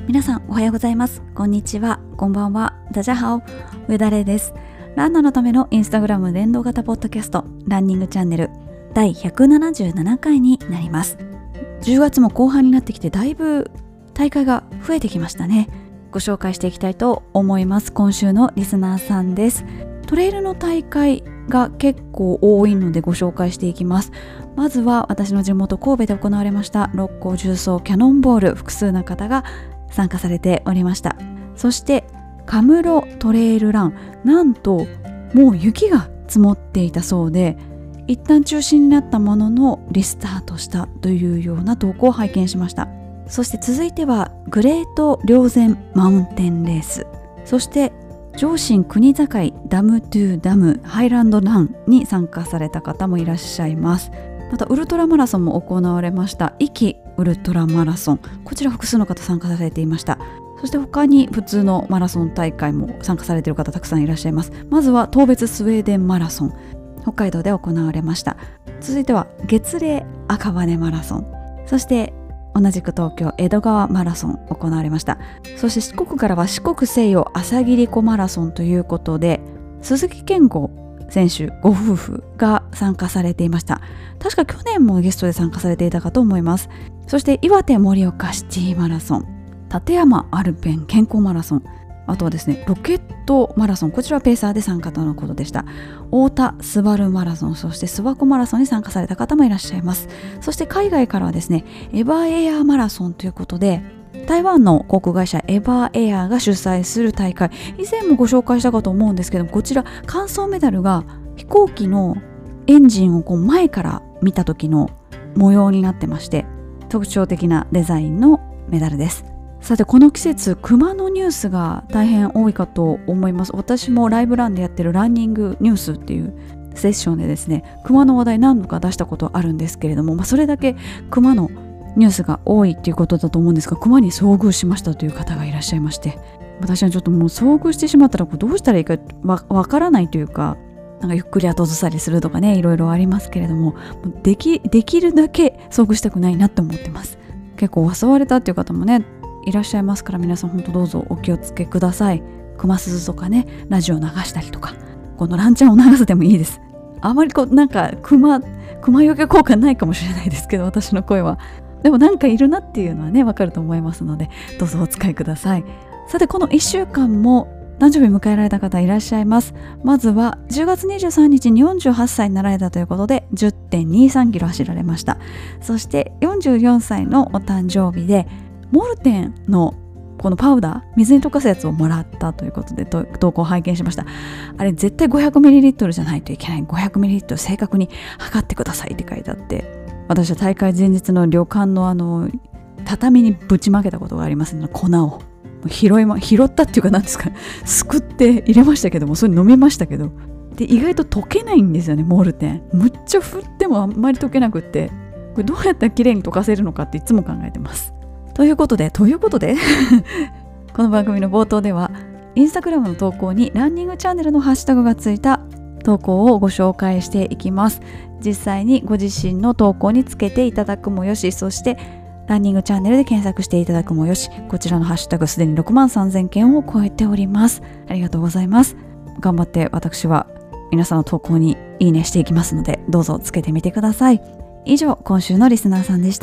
皆さんおはようございます。こんにちは、こんばんは。ダジャハオ、上田玲です。ランナーのためのインスタグラム連動型ポッドキャスト、ランニングチャンネル第177回になります。10月も後半になってきて、だいぶ大会が増えてきましたね。ご紹介していきたいと思います。今週のリスナーさんです。トレイルの大会が結構多いのでご紹介していきます。まずは私の地元神戸で行われました六甲重曹キャノンボール、複数の方が参加されておりました。そしてカムロトレイルラン、なんともう雪が積もっていたそうで、一旦中止になったもののリスタートしたというような投稿を拝見しました。そして続いてはグレート稜線マウンテンレース、そして上信国境ダムトゥダムハイランドランに参加された方もいらっしゃいます。またウルトラマラソンも行われました。壱岐ウルトラマラソン、こちら複数の方参加されていました。そして他に普通のマラソン大会も参加されている方たくさんいらっしゃいます。まずは当別スウェーデンマラソン、北海道で行われました。続いては月嶺赤羽マラソン、そして同じく東京江戸川マラソン行われました。そして四国からは四国西洋朝霧湖マラソンということで、鈴木健吾選手ご夫婦が参加されていました。確か去年もゲストで参加されていたかと思います。そして岩手盛岡シティマラソン、立山アルペン健康マラソン、あとはですねロケットマラソン、こちらはペーサーで参加とのことでした。太田スバルマラソン、そして諏訪湖マラソンに参加された方もいらっしゃいます。そして海外からはですねエバーエアマラソンということで、台湾の航空会社エバーエアが主催する大会、以前もご紹介したかと思うんですけども、こちら完走メダルが飛行機のエンジンを前から見た時の模様になってまして、特徴的なデザインのメダルです。さてこの季節、熊のニュースが大変多いかと思います。私もライブランでやってるランニングニュースっていうセッションでですね、熊の話題何度か出したことあるんですけれども、それだけ熊のニュースが多いっていうことだと思うんですが、熊に遭遇しましたという方がいらっしゃいまして、私はちょっともう遭遇してしまったらどうしたらいいかわからないというか、なんかゆっくり後ずさりするとかね、いろいろありますけれども、できるだけ遭遇したくないなって思ってます。結構襲われたっていう方もねいらっしゃいますから、皆さん本当どうぞお気をつけください。熊鈴とかね、ラジオ流したりとか、このランチャンを流すでもいいです。あまりなんか熊よけ効果ないかもしれないですけど、私の声はでもなんかいるなっていうのはねわかると思いますので、どうぞお使いください。さてこの1週間も誕生日迎えられた方いらっしゃいます。まずは10月23日に48歳になられたということで 10.23 キロ走られました。そして44歳のお誕生日でモルテンのこのパウダー、水に溶かすやつをもらったということで投稿を拝見しました。あれ絶対 500ml じゃないといけない、500ml 正確に測ってくださいって書いてあって、私は大会前日の旅館の畳にぶちまけたことがありますので、粉を拾ったっていうか、なんですか、すくって入れましたけども、それ飲みましたけど、で意外と溶けないんですよね。モルテンむっちゃ振ってもあんまり溶けなくって、これどうやったらきれいに溶かせるのかっていつも考えてます。ということでこの番組の冒頭ではインスタグラムの投稿にランニングチャンネルのハッシュタグがついた投稿をご紹介していきます。実際にご自身の投稿につけていただくもよし、そしてランニングチャンネルで検索していただくもよし、こちらのハッシュタグすでに63,000件を超えております。ありがとうございます。頑張って私は皆さんの投稿にいいねしていきますので、どうぞつけてみてください。以上、今週のリスナーさんでした。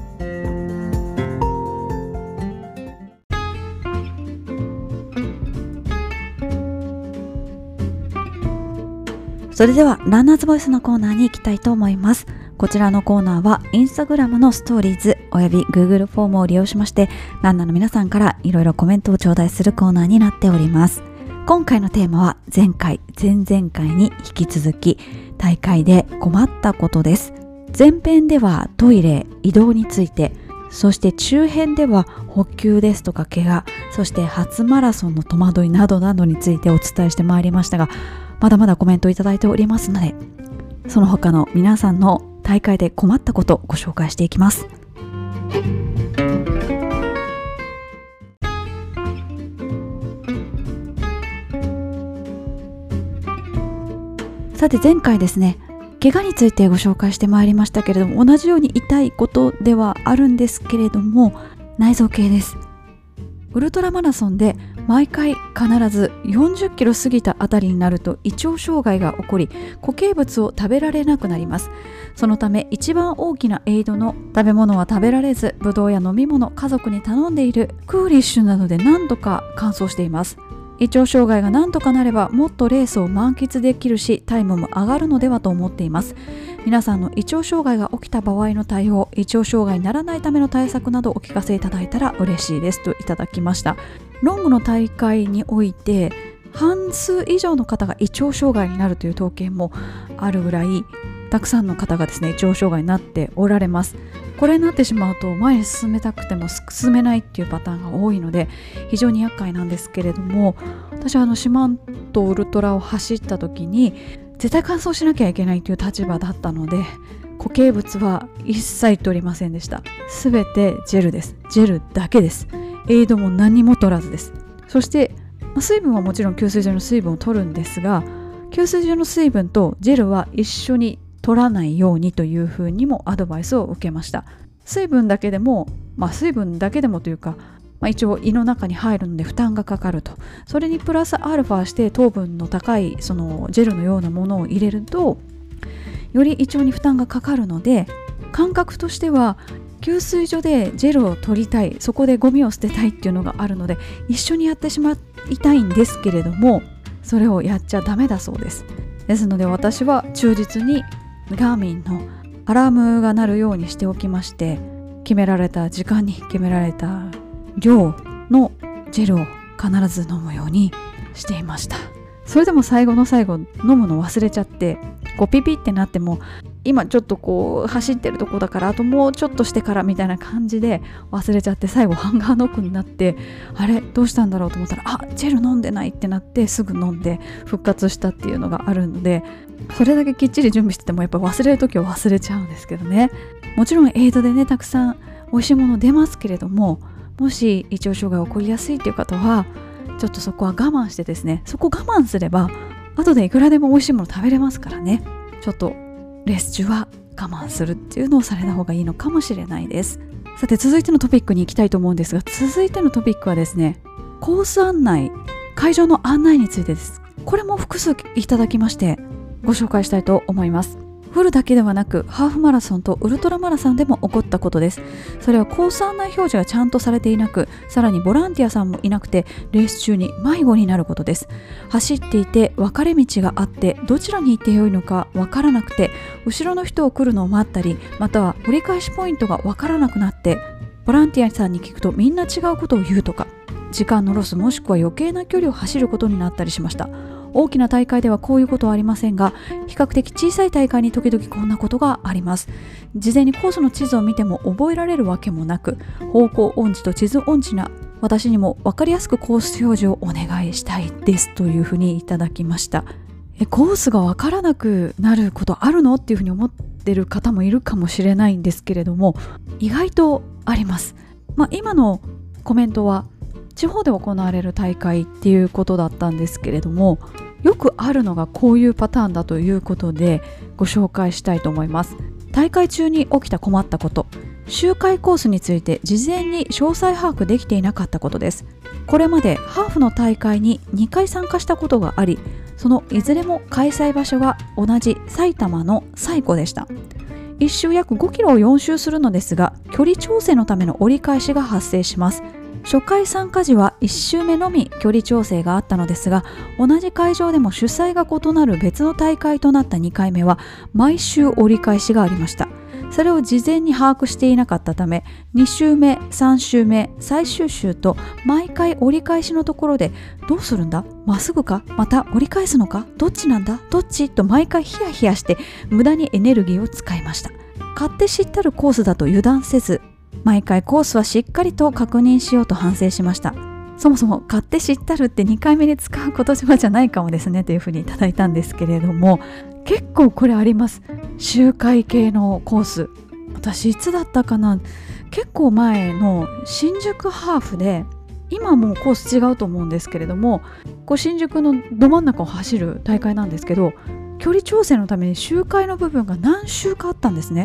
それではランナーズボイスのコーナーに行きたいと思います。こちらのコーナーはインスタグラムのストーリーズおよび Google フォームを利用しまして、ランナーの皆さんからいろいろコメントを頂戴するコーナーになっております。今回のテーマは前々回に引き続き大会で困ったことです。前編ではトイレ、移動について、そして中編では補給ですとか怪我、そして初マラソンの戸惑いなどなどについてお伝えしてまいりましたが、まだまだコメントいただいておりますので、その他の皆さんの大会で困ったことをご紹介していきます。さて前回ですね、怪我についてご紹介してまいりましたけれども、同じように痛いことではあるんですけれども、内臓系です。 ウルトラマラソンで毎回必ず40キロ過ぎたあたりになると胃腸障害が起こり、固形物を食べられなくなります。そのため一番大きなエイドの食べ物は食べられず、ブドウや飲み物、家族に頼んでいるクーリッシュなどで何とか完走しています。胃腸障害が何とかなればもっとレースを満喫できるし、タイムも上がるのではと思っています。皆さんの胃腸障害が起きた場合の対応、胃腸障害にならないための対策などお聞かせいただいたら嬉しいですといただきました。ロングの大会において半数以上の方が胃腸障害になるという統計もあるぐらい、たくさんの方がですね、胃腸障害になっておられます。これになってしまうと前に進めたくても進めないっていうパターンが多いので非常に厄介なんですけれども、私は四万十ウルトラを走った時に絶対完走しなきゃいけないという立場だったので、固形物は一切取りませんでした。すべてジェルです。ジェルだけです。エイドも何も取らずです。そして水分はもちろん給水所の水分を取るんですが、給水所の水分とジェルは一緒に取らないようにというふうにもアドバイスを受けました。水分だけでもというか、一応胃の中に入るので負担がかかると。それにプラスアルファして糖分の高いそのジェルのようなものを入れるとより胃腸に負担がかかるので、感覚としては給水所でジェルを取りたい、そこでゴミを捨てたいっていうのがあるので一緒にやってしまいたいんですけれども、それをやっちゃダメだそうです。ですので私は忠実にガーミンのアラームが鳴るようにしておきまして、決められた時間に決められた量のジェルを必ず飲むようにしていました。それでも最後の最後飲むの忘れちゃって、ピピってなっても今ちょっと走ってるとこだからあともうちょっとしてからみたいな感じで忘れちゃって、最後ハンガーノックになって、あれどうしたんだろうと思ったら、ジェル飲んでないってなってすぐ飲んで復活したっていうのがあるので、それだけきっちり準備しててもやっぱ忘れるときは忘れちゃうんですけどね。もちろんエイドでねたくさん美味しいもの出ますけれども、もし胃腸障害が起こりやすいという方はちょっとそこは我慢してですね、そこ我慢すれば後でいくらでも美味しいもの食べれますからね。ちょっとレース中は我慢するっていうのをされた方がいいのかもしれないです。さて続いてのトピックに行きたいと思うんですが、続いてのトピックはですね、コース案内、会場の案内についてです。これも複数いただきましてご紹介したいと思います。フルだけではなくハーフマラソンとウルトラマラソンでも起こったことです。それはコース案内表示がちゃんとされていなく、さらにボランティアさんもいなくてレース中に迷子になることです。走っていて分かれ道があってどちらに行ってよいのか分からなくて、後ろの人を来るのを待ったり、または折り返しポイントが分からなくなってボランティアさんに聞くとみんな違うことを言うとか、時間のロスもしくは余計な距離を走ることになったりしました。大きな大会ではこういうことはありませんが、比較的小さい大会に時々こんなことがあります。事前にコースの地図を見ても覚えられるわけもなく、方向音痴と地図音痴な私にも分かりやすくコース表示をお願いしたいですというふうにいただきました。コースが分からなくなることあるのっていうふうに思ってる方もいるかもしれないんですけれども、意外とあります。今のコメントは地方で行われる大会っていうことだったんですけれども、よくあるのがこういうパターンだということでご紹介したいと思います。大会中に起きた困ったこと、周回コースについて事前に詳細把握できていなかったことです。これまでハーフの大会に2回参加したことがあり、そのいずれも開催場所が同じ埼玉の西湖でした。1周約5キロを4周するのですが、距離調整のための折り返しが発生します。初回参加時は1周目のみ距離調整があったのですが、同じ会場でも主催が異なる別の大会となった2回目は毎週折り返しがありました。それを事前に把握していなかったため、2周目、3周目、最終週と毎回折り返しのところでどうするんだ？まっすぐか？また折り返すのか？どっちなんだ？どっち？と毎回ヒヤヒヤして無駄にエネルギーを使いました。勝手知ったるコースだと油断せず、毎回コースはしっかりと確認しようと反省しました。そもそも勝手知ったるって2回目に使う言葉じゃないかもですねというふうにいただいたんですけれども、結構これあります。周回系のコース、私いつだったかな、結構前の新宿ハーフで、今もうコース違うと思うんですけれども、新宿のど真ん中を走る大会なんですけど、距離調整のために周回の部分が何周かあったんですね。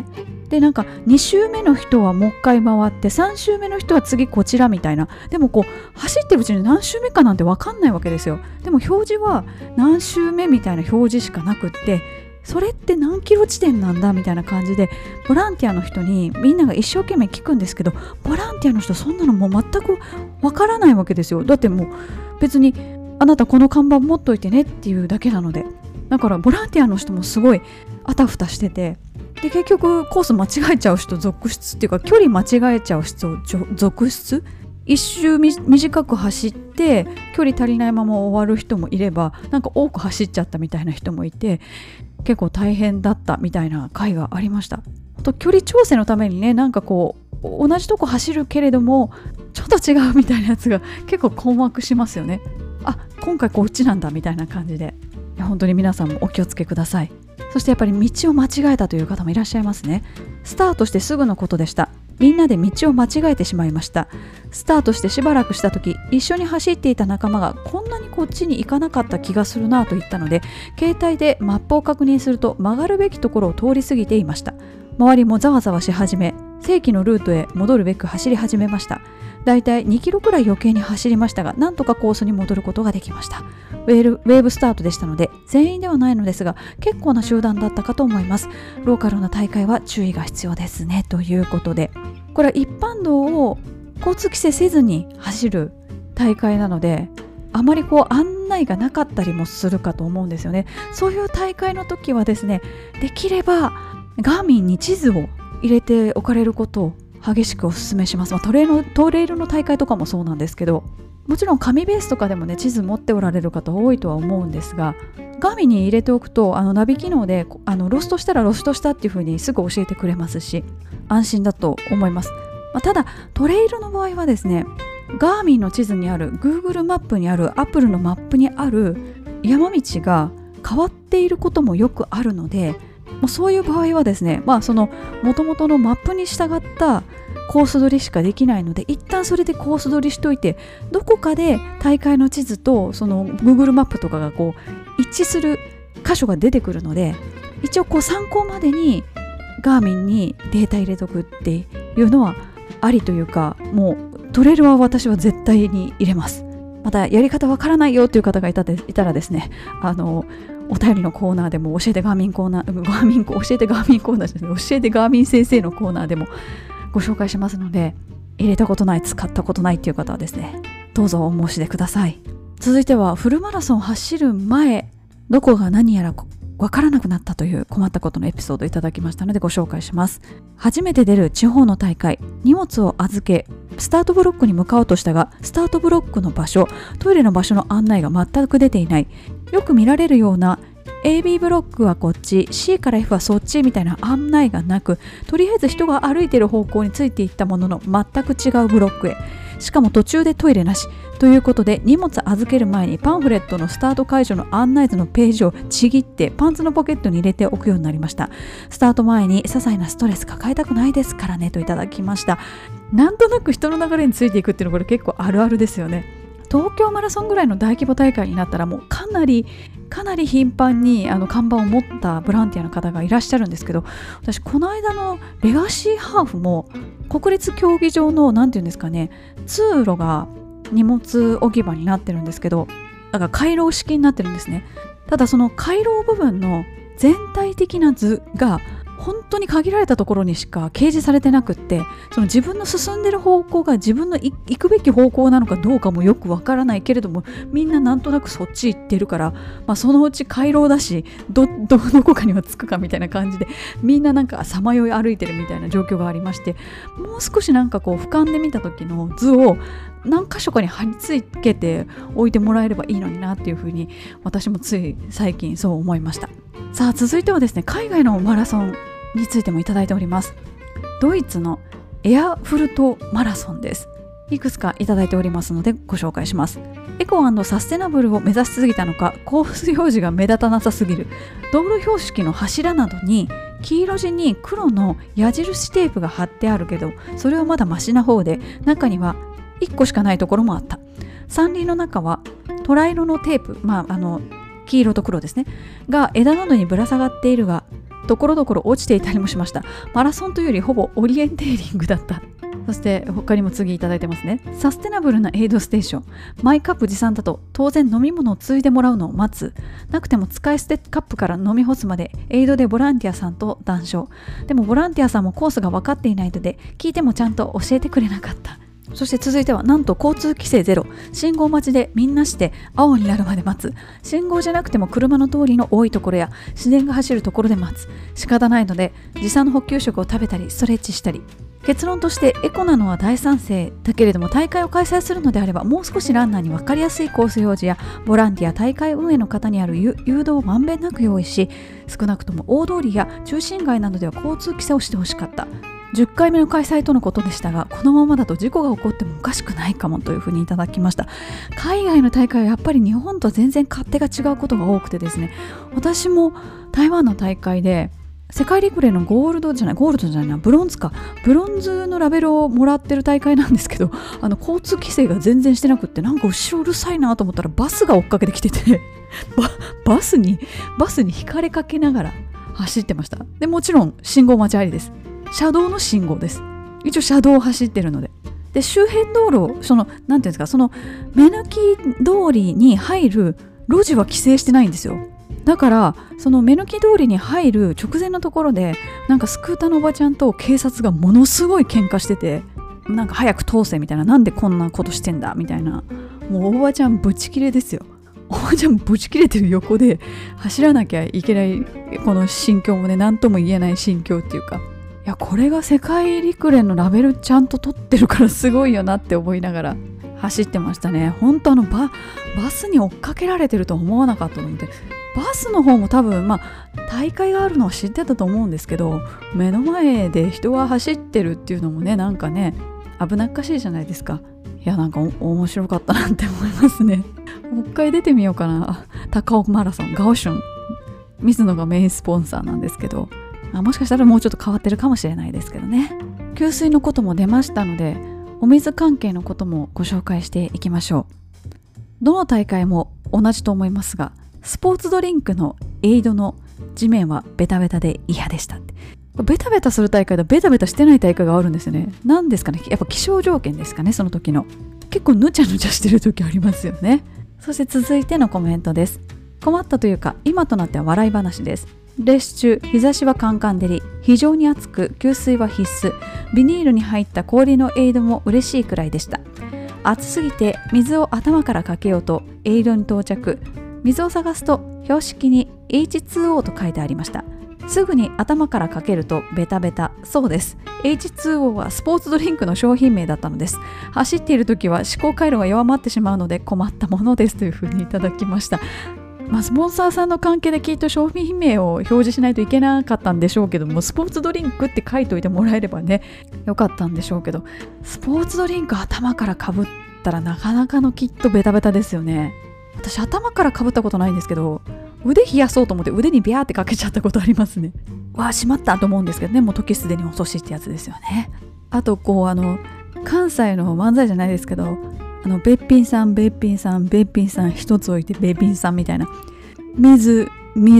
でなんか2周目の人はもう一回回って3周目の人は次こちらみたいな。でもこう走ってるうちに何周目かなんて分かんないわけですよ。でも表示は何周目みたいな表示しかなくって、それって何キロ地点なんだみたいな感じでボランティアの人にみんなが一生懸命聞くんですけど、ボランティアの人そんなのもう全く分からないわけですよ。だってもう別にあなたこの看板持っといてねっていうだけなので。だからボランティアの人もすごいあたふたしてて、で結局コース間違えちゃう人続出っていうか、距離間違えちゃう人続出、一周短く走って距離足りないまま終わる人もいれば、なんか多く走っちゃったみたいな人もいて、結構大変だったみたいな回がありました。距離調整のためにね、なんかこう同じとこ走るけれどもちょっと違うみたいなやつが結構困惑しますよね。あ、今回こっちなんだみたいな感じで、いや本当に皆さんもお気をつけください。そしてやっぱり道を間違えたという方もいらっしゃいますね。スタートしてすぐのことでした。みんなで道を間違えてしまいました。スタートしてしばらくした時、一緒に走っていた仲間がこんなにこっちに行かなかった気がするなと言ったので、携帯でマップを確認すると曲がるべきところを通り過ぎていました。周りもざわざわし始め、正規のルートへ戻るべく走り始めました。だいたい2キロくらい余計に走りましたが、なんとかコースに戻ることができました。ウェーブスタートでしたので全員ではないのですが、結構な集団だったかと思います。ローカルな大会は注意が必要ですね、ということで、これは一般道を交通規制せずに走る大会なので、あまりこう案内がなかったりもするかと思うんですよね。そういう大会の時はですね、できればガーミンに地図を入れておかれることを激しくお勧めします。トレイルの大会とかもそうなんですけど、もちろん紙ベースとかでもね地図持っておられる方多いとは思うんですが、ガーミンに入れておくとナビ機能でロストしたらロストしたっていう風にすぐ教えてくれますし、安心だと思います。ただトレイルの場合はですね、ガーミンの地図にある Google マップにある Apple のマップにある山道が変わっていることもよくあるので、そういう場合はですね、その元々のマップに従ったコース取りしかできないので、一旦それでコース取りしといて、どこかで大会の地図とその Google マップとかがこう一致する箇所が出てくるので、一応こう参考までにガーミンにデータ入れとくっていうのはありというか、もうトレイルは私は絶対に入れます。またやり方わからないよという方がいたらですね、お便りのコーナーでも教えてガーミンコーナー、教えてガーミンコーナーですね、教えてガーミン先生のコーナーでもご紹介しますので、入れたことない、使ったことないっていう方はですね、どうぞお申し出ください。続いてはフルマラソンを走る前、どこが何やらわからなくなったという困ったことのエピソードをいただきましたのでご紹介します。初めて出る地方の大会、荷物を預けスタートブロックに向かおうとしたが、スタートブロックの場所、トイレの場所の案内が全く出ていない。よく見られるような AB ブロックはこっち、 C から F はそっちみたいな案内がなく、とりあえず人が歩いている方向についていったものの全く違うブロックへ、しかも途中でトイレなしということで、荷物預ける前にパンフレットのスタート解除の案内図のページをちぎってパンツのポケットに入れておくようになりました。スタート前に些細なストレス抱えたくないですからね、といただきました。なんとなく人の流れについていくっていうのはこれ結構あるあるですよね。東京マラソンぐらいの大規模大会になったらもうかなり頻繁に看板を持ったボランティアの方がいらっしゃるんですけど、私この間のレガシーハーフも国立競技場のなんていうんですかね、通路が荷物置き場になってるんですけど、だから回廊式になってるんですね。ただその回廊部分の全体的な図が本当に限られたところにしか掲示されてなくって、その自分の進んでる方向が自分の行くべき方向なのかどうかもよくわからないけれども、みんななんとなくそっち行ってるから、そのうち回廊だしどこかには着くかみたいな感じで、みんななんかさまよい歩いてるみたいな状況がありまして、もう少しなんかこう俯瞰で見た時の図を何箇所かに貼り付けておいてもらえればいいのになっていうふうに、私もつい最近そう思いました。さあ続いてはですね、海外のマラソンについてもいただいております。ドイツのエアフルトマラソンです。いくつかいただいておりますのでご紹介します。エコ&サステナブルを目指しすぎたのか、コース表示が目立たなさすぎる。道路標識の柱などに黄色地に黒の矢印テープが貼ってあるけど、それはまだマシな方で、中には1個しかないところもあった。山林の中はトラ色のテープ、黄色と黒ですねが枝などにぶら下がっているが、 ところどころ落ちていたりもしました。マラソンというよりほぼオリエンテーリングだった。そして他にも次いただいてますね。サステナブルなエイドステーション。マイカップ持参だと当然飲み物をついでもらうのを待つ。なくても使い捨てカップから飲み干すまでエイドでボランティアさんと談笑。でもボランティアさんもコースが分かっていないので聞いてもちゃんと教えてくれなかった。そして続いてはなんと交通規制ゼロ。信号待ちでみんなして青になるまで待つ。信号じゃなくても車の通りの多いところや自然が走るところで待つ。仕方ないので持参の補給食を食べたりストレッチしたり。結論としてエコなのは大賛成だけれども、大会を開催するのであればもう少しランナーに分かりやすいコース表示やボランティア大会運営の方にある誘導をまんべんなく用意し、少なくとも大通りや中心街などでは交通規制をしてほしかった。10回目の開催とのことでしたが、このままだと事故が起こってもおかしくないかもというふうにいただきました。海外の大会はやっぱり日本と全然勝手が違うことが多くてですね、私も台湾の大会で世界陸連のブロンズのラベルをもらってる大会なんですけど、交通規制が全然してなくって、なんか後ろうるさいなと思ったらバスが追っかけてきててバスに引かれかけながら走ってました。でもちろん信号待ちありです。車道の信号です。一応車道を走ってるので、周辺道路、なんていうんですか、目抜き通りに入る路地は規制してないんですよ。だからその目抜き通りに入る直前のところで、なんかスクーターのおばちゃんと警察がものすごい喧嘩してて、なんか早く通せみたいな、なんでこんなことしてんだみたいな、もうおばちゃんブチ切れですよ。おばちゃんブチ切れてる横で走らなきゃいけない、この心境もね、何とも言えない心境っていうか、いやこれが世界陸連のラベルちゃんと取ってるからすごいよなって思いながら走ってましたね。本当バスに追っかけられてるとは思わなかったので、バスの方も多分大会があるのは知ってたと思うんですけど、目の前で人が走ってるっていうのもね、なんかね危なっかしいじゃないですか。いやなんか面白かったなって思いますね。もう一回出てみようかな。高尾マラソンガオシュン、水野がメインスポンサーなんですけど、もしかしたらもうちょっと変わってるかもしれないですけどね。給水のことも出ましたので、お水関係のこともご紹介していきましょう。どの大会も同じと思いますが、スポーツドリンクのエイドの地面はベタベタで嫌でしたって。ベタベタする大会とベタベタしてない大会があるんですよね。なんですかね、やっぱ気象条件ですかね。その時の結構ぬちゃぬちゃしてる時ありますよね。そして続いてのコメントです。困ったというか今となっては笑い話です。レース中日差しはカンカン照り、非常に暑く給水は必須。ビニールに入った氷のエイドも嬉しいくらいでした。暑すぎて水を頭からかけようとエイドに到着。水を探すと標識に H2O と書いてありました。すぐに頭からかけるとベタベタ。そうです。H2O はスポーツドリンクの商品名だったのです。走っている時は思考回路が弱まってしまうので困ったものですというふうにいただきました。スポンサーさんの関係できっと商品名を表示しないといけなかったんでしょうけども、スポーツドリンクって書いといてもらえればねよかったんでしょうけど、スポーツドリンク頭からかぶったらなかなかのきっとベタベタですよね。私頭からかぶったことないんですけど、腕冷やそうと思って腕にビャーってかけちゃったことありますね。しまったと思うんですけどね、もう時すでに遅しってやつですよね。あと関西の漫才じゃないですけど、べっぴんさんべっぴんさんべっぴんさん一つ置いてべっぴんさんみたいな、水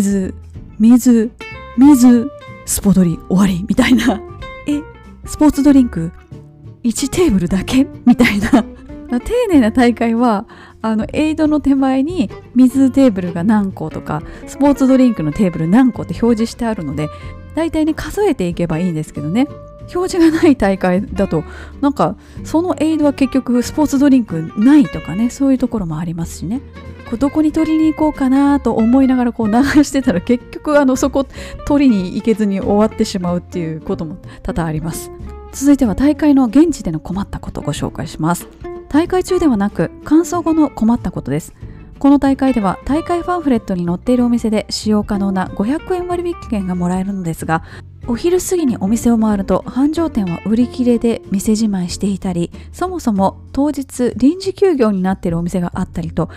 スポドリ終わりみたいな、スポーツドリンク1テーブルだけみたいな丁寧な大会はエイドの手前に水テーブルが何個とかスポーツドリンクのテーブル何個って表示してあるので、だいたいね数えていけばいいんですけどね、表示がない大会だとなんかそのエイドは結局スポーツドリンクないとかね、そういうところもありますしね。どこに取りに行こうかなと思いながら流してたら結局そこ取りに行けずに終わってしまうっていうことも多々あります。続いては大会の現地での困ったことをご紹介します。大会中ではなく完走後の困ったことです。この大会では大会パンフレットに載っているお店で使用可能な500円割引券がもらえるのですが、お昼過ぎにお店を回ると繁盛店は売り切れで店じまいしていたり、そもそも当日臨時休業になっているお店があったりと、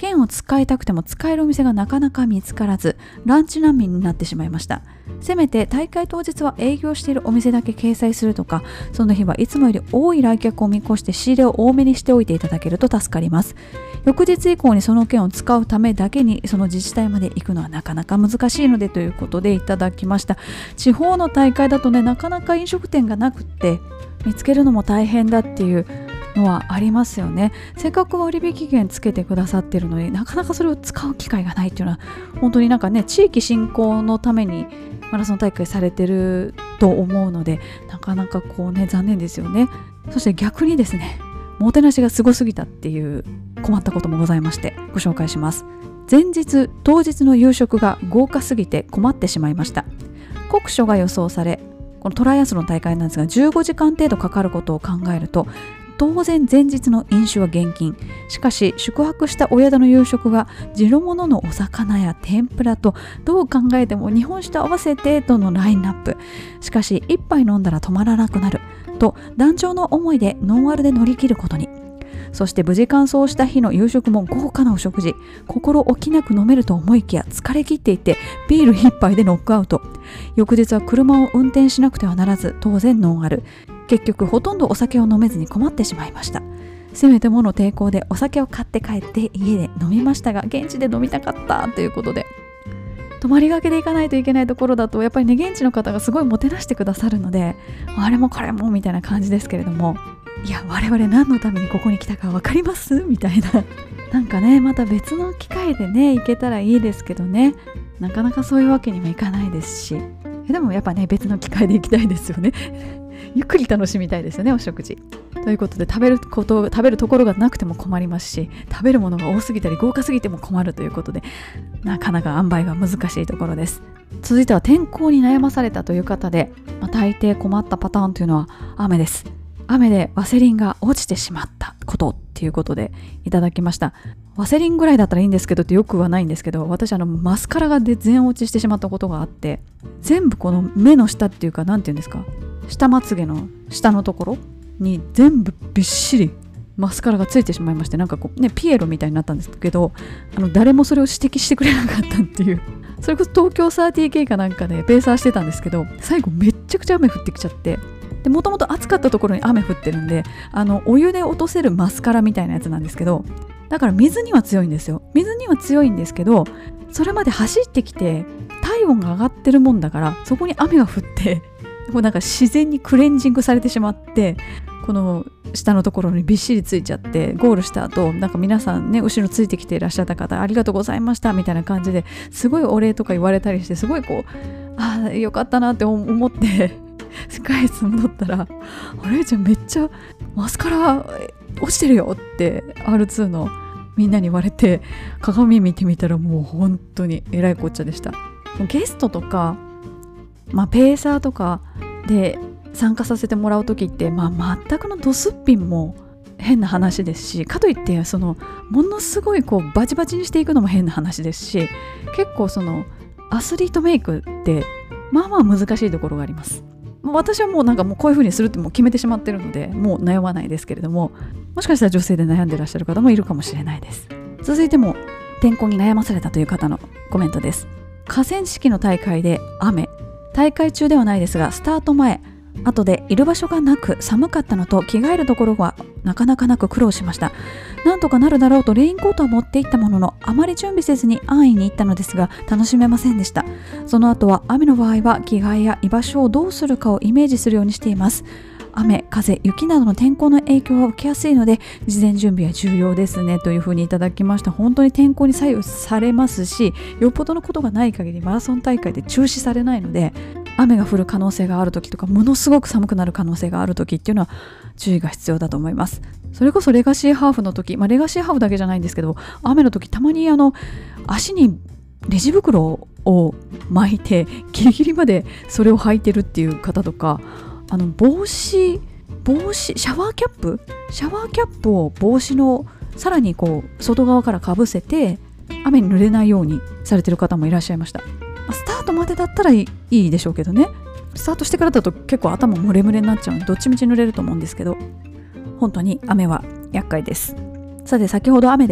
券を使いたくても使えるお店がなかなか見つからず、ランチ難民になってしまいました。せめて大会当日は営業しているお店だけ掲載するとか、その日はいつもより多い来客を見越して仕入れを多めにしておいていただけると助かります。翌日以降にその券を使うためだけにその自治体まで行くのはなかなか難しいので、ということでいただきました。地方の大会だとね、なかなか飲食店がなくって見つけるのも大変だっていうのはありますよね。せっかく割引券つけてくださってるのに、なかなかそれを使う機会がないっていうのは本当になんかね、地域振興のためにマラソン大会されてると思うので、なかなかこうね、残念ですよね。そして逆にですね、もてなしがすごすぎたっていう困ったこともございまして、ご紹介します。前日当日の夕食が豪華すぎて困ってしまいました。酷暑が予想され、このトライアスロン大会なんですが15時間程度かかることを考えると、当然前日の飲酒は厳禁。しかし宿泊したお宿の夕食が地物のお魚や天ぷらと、どう考えても日本酒と合わせてとのラインナップ。しかし一杯飲んだら止まらなくなると断腸の思いでノンアルで乗り切ることに。そして無事完走した日の夕食も豪華なお食事。心置きなく飲めると思いきや疲れ切っていてビール一杯でノックアウト。翌日は車を運転しなくてはならず、当然ノンアル。結局ほとんどお酒を飲めずに困ってしまいました。せめてもの抵抗でお酒を買って帰って家で飲みましたが、現地で飲みたかったということで、泊まりがけで行かないといけないところだとやっぱりね、現地の方がすごいもてなしてくださるので、あれもこれもみたいな感じですけれども、いや我々何のためにここに来たか分かりますみたいな、なんかね、また別の機会でね行けたらいいですけどね、なかなかそういうわけにもいかないですし、でもやっぱね、別の機会で行きたいですよねゆっくり楽しみたいですよね、お食事ということで、食べるところがなくても困りますし、食べるものが多すぎたり豪華すぎても困るということで、なかなか塩梅が難しいところです。続いては天候に悩まされたという方で、大抵困ったパターンというのは雨です。雨でワセリンが落ちてしまったことっていうことでいただきました。ワセリンぐらいだったらいいんですけどってよくはないんですけど、私マスカラがで全落ちしてしまったことがあって、全部この目の下っていうか、なんていうんですか、下まつげの下のところに全部びっしりマスカラがついてしまいまして、なんかこうね、ピエロみたいになったんですけど、誰もそれを指摘してくれなかったっていう、それこそ東京 30K かなんかでペーサーしてたんですけど、最後めっちゃくちゃ雨降ってきちゃって、でもともと暑かったところに雨降ってるんで、お湯で落とせるマスカラみたいなやつなんですけど、だから水には強いんですよ。水には強いんですけど、それまで走ってきて体温が上がってるもんだから、そこに雨が降ってもうなんか自然にクレンジングされてしまって、この下のところにびっしりついちゃって、ゴールした後なんか皆さんね、後ろついてきていらっしゃった方、ありがとうございましたみたいな感じですごいお礼とか言われたりして、すごいこう、ああよかったなって思って帰って戻ったら、あれじゃめっちゃマスカラ落ちてるよって R2 のみんなに言われて、鏡見てみたらもう本当にえらいこっちゃでした。ゲストとか、ペーサーとかで参加させてもらう時って、全くのドスッピンも変な話ですし、かといってものすごいこうバチバチにしていくのも変な話ですし、結構アスリートメイクって難しいところがあります。私はもうこういう風にするってもう決めてしまってるので、もう悩まないですけれども、もしかしたら女性で悩んでらっしゃる方もいるかもしれないです。続いても天候に悩まされたという方のコメントです。河川敷の大会で雨、大会中ではないですがスタート前、後でいる場所がなく寒かったのと着替えるところはなかなかなく苦労しました。なんとかなるだろうとレインコートは持っていったものの、あまり準備せずに安易に行ったのですが楽しめませんでした。その後は雨の場合は着替えや居場所をどうするかをイメージするようにしています。雨、風、雪などの天候の影響を受けやすいので事前準備は重要ですねというふうにいただきました。本当に天候に左右されますし、よっぽどのことがない限りマラソン大会で中止されないので、雨が降る可能性がある時とか、ものすごく寒くなる可能性がある時っていうのは注意が必要だと思います。それこそレガシーハーフの時、レガシーハーフだけじゃないんですけど、雨の時たまに足にレジ袋を巻いてギリギリまでそれを履いてるっていう方とか、帽子シャワーキャップを帽子のさらにこう外側からかぶせて雨に濡れないようにされてる方もいらっしゃいました。スタートまでだったらいいでしょうけどね、スタートしてからだと結構頭もれむれになっちゃうのでどっちみち濡れると思うんですけど、本当に雨は厄介です。さて先ほど雨で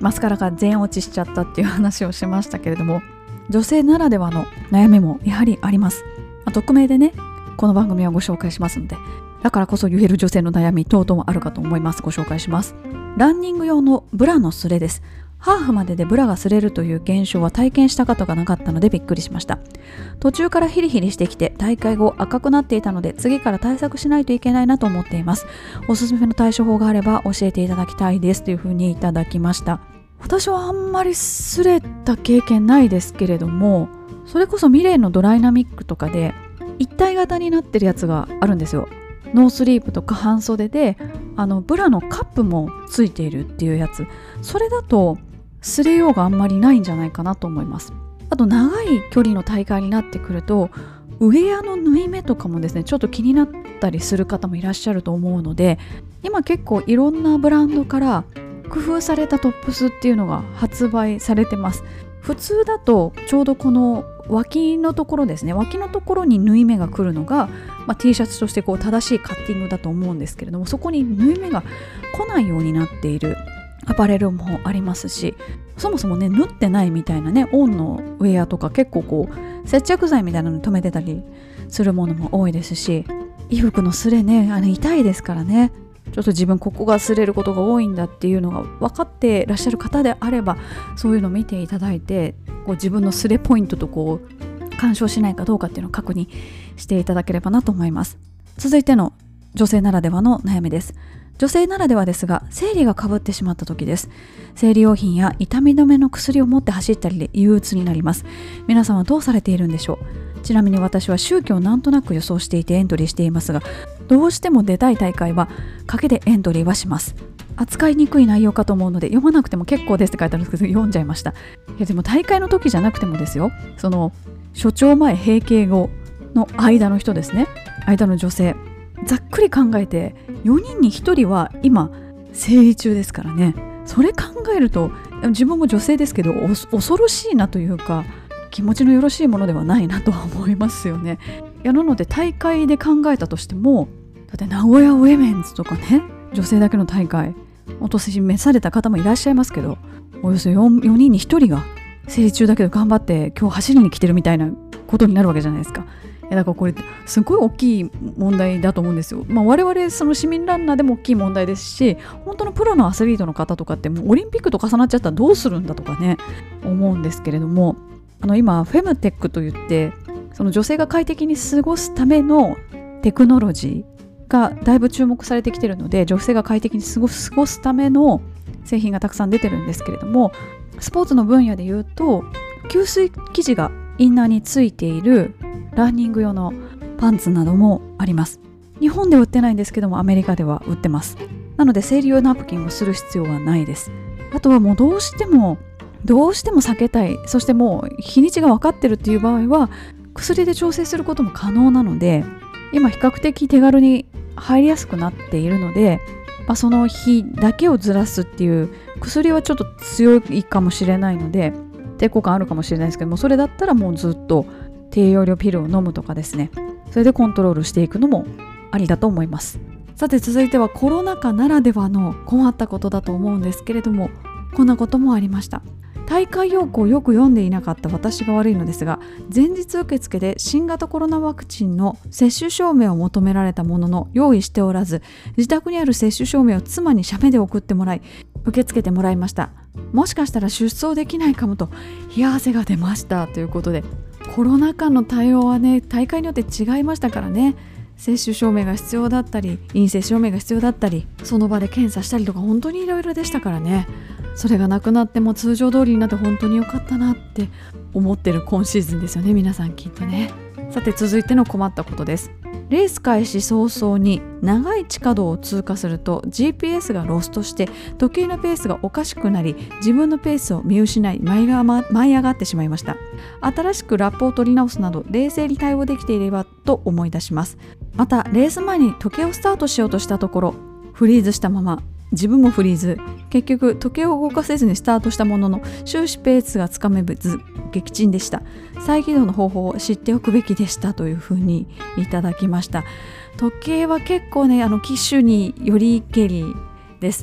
マスカラが全落ちしちゃったっていう話をしましたけれども、女性ならではの悩みもやはりあります。匿名でねこの番組はご紹介しますので、だからこそ言える女性の悩み等々もあるかと思います。ご紹介します。ランニング用のブラの擦れです。ハーフまででブラが擦れるという現象は体験したことがなかったのでびっくりしました。途中からヒリヒリしてきて大会後赤くなっていたので、次から対策しないといけないなと思っています。おすすめの対処法があれば教えていただきたいですというふうにいただきました。私はあんまり擦れた経験ないですけれども、それこそミレーのドライナミックとかで一体型になってるやつがあるんですよ。ノースリープとか半袖でブラのカップもついているっていうやつ、それだと擦れようがあんまりないんじゃないかなと思います。あと長い距離の大会になってくるとウエアの縫い目とかもですねちょっと気になったりする方もいらっしゃると思うので、今結構いろんなブランドから工夫されたトップスっていうのが発売されてます。普通だとちょうどこの脇のところですね、脇のところに縫い目が来るのが、T シャツとして正しいカッティングだと思うんですけれども、そこに縫い目が来ないようになっているアパレルもありますし、そもそもね縫ってないみたいなねオンのウェアとか結構接着剤みたいなのに留めてたりするものも多いですし、衣服の擦れね痛いですからね、ちょっと自分ここが擦れることが多いんだっていうのが分かってらっしゃる方であれば、そういうのを見ていただいて自分の擦れポイントと干渉しないかどうかっていうのを確認していただければなと思います。続いての女性ならではの悩みです。女性ならではですが、生理がかぶってしまった時です。生理用品や痛み止めの薬を持って走ったりで憂鬱になります。皆さんはどうされているんでしょう。ちなみに私は宗教をなんとなく予想していてエントリーしていますが、どうしても出たい大会は賭けでエントリーはします。扱いにくい内容かと思うので読まなくても結構ですって書いてあるんですけど読んじゃいました。でも大会の時じゃなくてもですよ、その所長前閉経後の間の人ですね、間の女性、ざっくり考えて4人に1人は今生理中ですからね。それ考えると自分も女性ですけど恐ろしいなというか、気持ちのよろしいものではないなとは思いますよね。なので大会で考えたとしても、だって名古屋ウェメンズとかね、女性だけの大会お年召された方もいらっしゃいますけど、およそ 4人に1人が生理中だけど頑張って今日走りに来てるみたいなことになるわけじゃないですか。だからこれすごい大きい問題だと思うんですよ。我々その市民ランナーでも大きい問題ですし、本当のプロのアスリートの方とかってもうオリンピックと重なっちゃったらどうするんだとかね思うんですけれども、今フェムテックといってその女性が快適に過ごすためのテクノロジーがだいぶ注目されてきているので、女性が快適に過ごすための製品がたくさん出てるんですけれども、スポーツの分野でいうと吸水生地がインナーについているランニング用のパンツなどもあります。日本では売ってないんですけどもアメリカでは売ってます。なので生理用ナプキンをする必要はないです。あとはもうどうしても避けたい、そしてもう日にちが分かってるっていう場合は薬で調整することも可能なので、今比較的手軽に入りやすくなっているので、その日だけをずらすっていう薬はちょっと強いかもしれないので抵抗感あるかもしれないですけども、それだったらもうずっと低用量ピルを飲むとかですね、それでコントロールしていくのもありだと思います。さて続いてはコロナ禍ならではの困ったことだと思うんですけれども、こんなこともありました。大会要項をよく読んでいなかった私が悪いのですが、前日受付で新型コロナワクチンの接種証明を求められたものの用意しておらず、自宅にある接種証明を妻に写メで送ってもらい受け付けてもらいました。もしかしたら出走できないかもと冷や汗が出ましたということで、コロナ禍の対応はね大会によって違いましたからね。接種証明が必要だったり陰性証明が必要だったり、その場で検査したりとか本当にいろいろでしたからね。それがなくなっても通常通りになって本当に良かったなって思ってる今シーズンですよね、皆さんきっとね。さて続いての困ったことです。レース開始早々に長い地下道を通過すると GPS がロストして時計のペースがおかしくなり、自分のペースを見失い舞い上がってしまいました。新しくラップを取り直すなど冷静に対応できていればと思い出します。またレース前に時計をスタートしようとしたところフリーズしたまま、自分もフリーズ、結局時計を動かせずにスタートしたものの終始ペースがつかめず撃沈でした。再起動の方法を知っておくべきでしたというふうにいただきました。時計は結構ね機種によりけりです。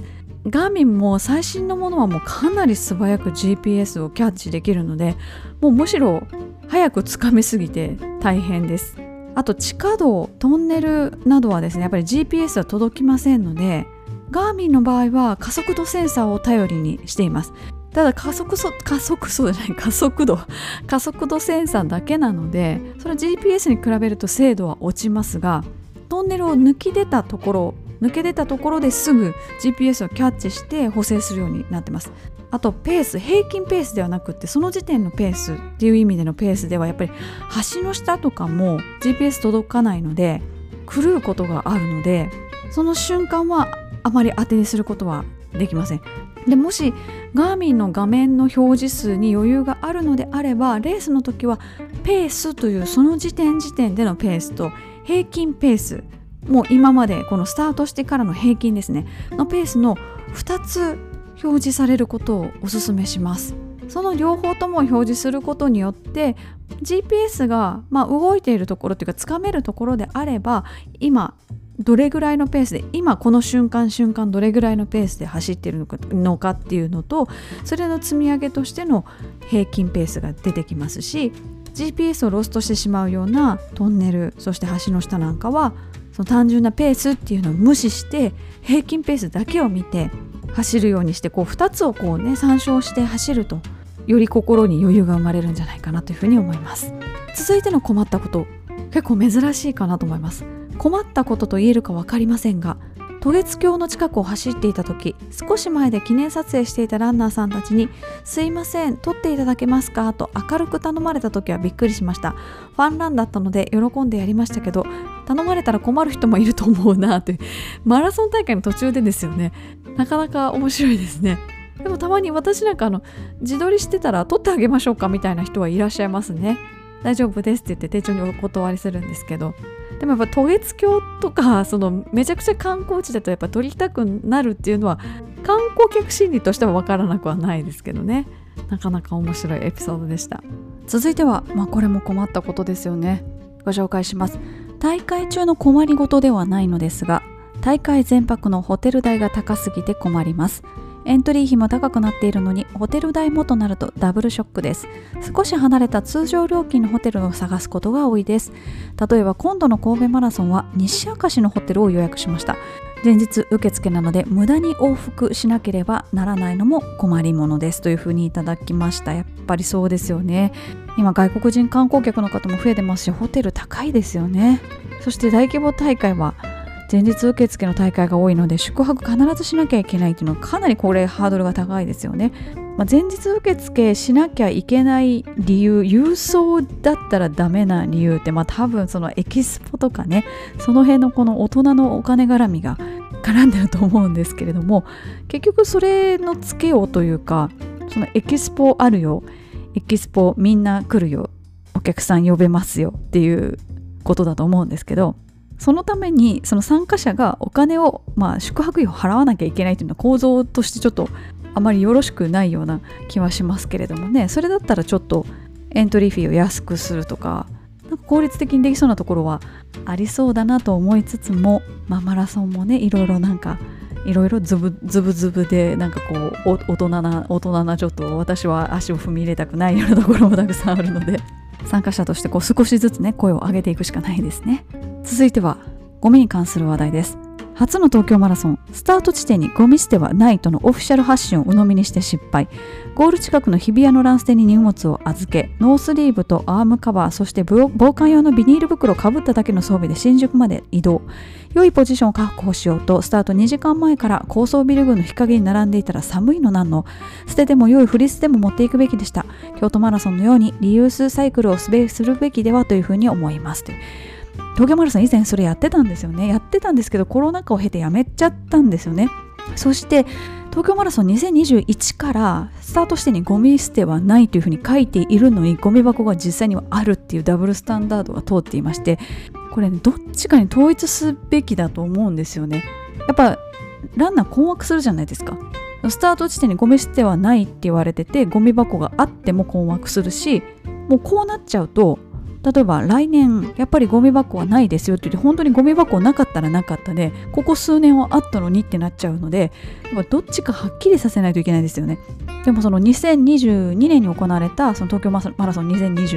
ガーミンも最新のものはもうかなり素早く GPS をキャッチできるので、もうむしろ早くつかみすぎて大変です。あと地下道、トンネルなどはですね、やっぱり GPS は届きませんので、ガーミンの場合は加速度センサーを頼りにしています。ただ加速度センサーだけなので、それは GPS に比べると精度は落ちますが、トンネルを抜け出たところですぐ GPS をキャッチして補正するようになってます。あとペース、平均ペースではなくって、その時点のペースっていう意味でのペースではやっぱり橋の下とかも GPS 届かないので狂うことがあるので、その瞬間はあまり当てにすることはできません。でもしガーミンの画面の表示数に余裕があるのであれば、レースの時はペースというその時点でのペースと平均ペース、もう今までこのスタートしてからの平均ですねのペースの2つ表示されることをお勧めします。その両方とも表示することによって GPS が動いているところというかつかめるところであれば、今どれぐらいのペースで、今この瞬間どれぐらいのペースで走っているのかっていうのと、それの積み上げとしての平均ペースが出てきますし、 GPS をロストしてしまうようなトンネル、そして橋の下なんかはその単純なペースっていうのを無視して平均ペースだけを見て走るようにして、2つを参照して走ると、より心に余裕が生まれるんじゃないかなというふうに思います。続いての困ったこと、結構珍しいかなと思います。困ったことと言えるか分かりませんが、渡月橋の近くを走っていた時、少し前で記念撮影していたランナーさんたちにすいません撮っていただけますかと明るく頼まれた時はびっくりしました。ファンランだったので喜んでやりましたけど、頼まれたら困る人もいると思うなという、マラソン大会の途中でですよね。なかなか面白いですね。でもたまに私なんか自撮りしてたら撮ってあげましょうかみたいな人はいらっしゃいますね。大丈夫ですって言って丁重にお断りするんですけど、でもやっぱ渡月橋とかめちゃくちゃ観光地だとやっぱ撮りたくなるっていうのは観光客心理としては分からなくはないですけどね。なかなか面白いエピソードでした。続いては、これも困ったことですよね。ご紹介します。大会中の困りごとではないのですが、大会全泊のホテル代が高すぎて困ります。エントリー費も高くなっているのにホテル代もとなるとダブルショックです。少し離れた通常料金のホテルを探すことが多いです。例えば今度の神戸マラソンは西明石のホテルを予約しました。前日受付なので無駄に往復しなければならないのも困りものですというふうにいただきました。やっぱりそうですよね。今外国人観光客の方も増えてますし、ホテル高いですよね。そして大規模大会は前日受付の大会が多いので宿泊必ずしなきゃいけないっていうのはかなりこれハードルが高いですよね。前日受付しなきゃいけない理由、郵送だったらダメな理由って多分そのエキスポとかね、その辺のこの大人のお金絡みが絡んでると思うんですけれども、結局それのつけようというか、そのエキスポあるよ、エキスポみんな来るよ、お客さん呼べますよっていうことだと思うんですけど、そのためにその参加者がお金を、宿泊費を払わなきゃいけないというのは構造としてちょっとあまりよろしくないような気はしますけれどもね。それだったらちょっとエントリーフィーを安くするとか、効率的にできそうなところはありそうだなと思いつつも、マラソンもね、いろいろズブで大人なちょっと私は足を踏み入れたくないようなところもたくさんあるので、参加者として少しずつね声を上げていくしかないですね。続いてはゴミに関する話題です。初の東京マラソン、スタート地点にゴミ捨てはないとのオフィシャル発信を鵜呑みにして失敗。ゴール近くの日比谷のランステに荷物を預け、ノースリーブとアームカバー、そして防寒用のビニール袋をかぶっただけの装備で新宿まで移動。良いポジションを確保しようとスタート2時間前から高層ビル群の日陰に並んでいたら寒いのなんの。捨てても良いフリースでも持っていくべきでした。京都マラソンのようにリユースサイクルをするべきではというふうに思いますという。東京マラソン以前それやってたんですよね。やってたんですけどコロナ禍を経てやめちゃったんですよね。そして東京マラソン2021からスタート地点にゴミ捨てはないというふうに書いているのに、ゴミ箱が実際にはあるっていうダブルスタンダードが通っていまして、これね、どっちかに統一すべきだと思うんですよね。やっぱランナー困惑するじゃないですか。スタート地点にゴミ捨てはないって言われてて、ゴミ箱があっても困惑するし、もうこうなっちゃうと例えば来年やっぱりゴミ箱はないですよって言って本当にゴミ箱なかったらなかったでここ数年はあったのにってなっちゃうのでやっぱどっちかはっきりさせないといけないですよね。でもその2022年に行われたその東京マラソン